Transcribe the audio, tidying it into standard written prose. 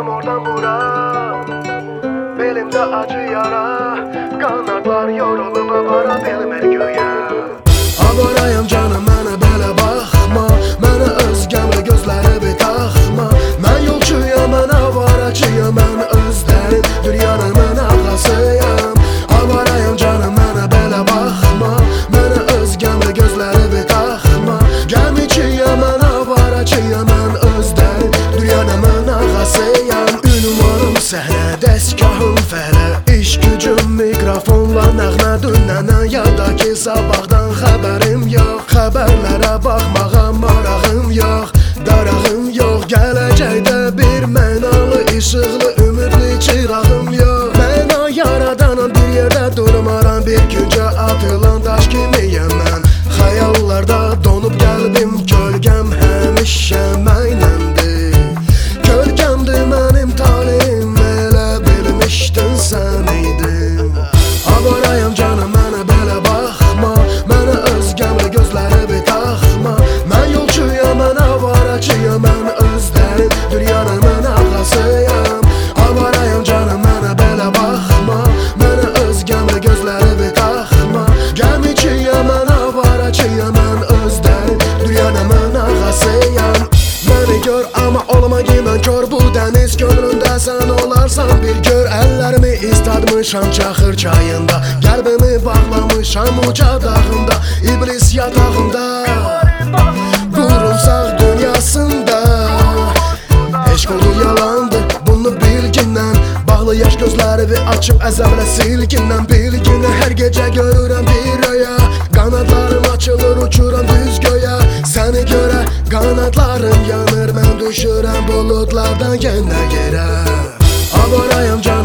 oradan bura, belimde acı yara, kanatlar yorulup apara belim her göğe. Avarayım canım mənə belə baxma, mənə özgəmlə gözləri bir taxma. Mən yolçuyam, mən avaracıyam, mən özlərin dünyanın ağasıyam. Avarayım canım mənə belə baxma, mənə özgəmlə gözləri bir taxma. Gəmiciyam, mən avaracıyam, mən özlərin dünyanın ağasıyam. Ünvanım səhnə, dəstgahım fəhlə, iş gücüm mikrofonla nəğmə dünənən yada ki sabahdan xəbərim yox. Xəbərlərə baxmağa marağım yox, darağım yox. Gələcəkdə bir mənalı, işıqlı, ümidli çırağım yox. Məna yaradanam, bir yerdə durmaram, bir güncə atılan daş kimiyəm mən. Xəyallarda donub qəlbim, kölgəm həmişə mənimdir. Kölgəmdir mənim talihim, elə bilmişdin sən idin. Avarayım canım mənə belə baxma, mənə özgəmlə gözləri bir taxma. Mən yolçuyam, mən avaracıyam, mən özlərin dünyanın ağasıyam. Avarayım canım mənə belə baxma, mənə özgəmlə gözləri bir taxma. Gəmiciyam, mən avaracıyam, mən özlərin dünyanın ağasıyam. Məni gör, amma olma qiymən kör, bu dəniz gönlündə sən olarsan bir gör. Əllərimi istadmışam çaxır çayında, qəlbimi bağlamışam uca dağında, iblis yatağında, qurumsaq dünyasında. Eşq oldu yalandır, bunu bilgindən, bağlı yaş gözləri açıb əzəblə silgindən. Bilginə hər gecə görürəm bir röya, qanadlarım açılır uçuram düz göyə. Səni görə qanadlarım yanır, mən düşürəm buludlardan yenə yerə. Avarayım canım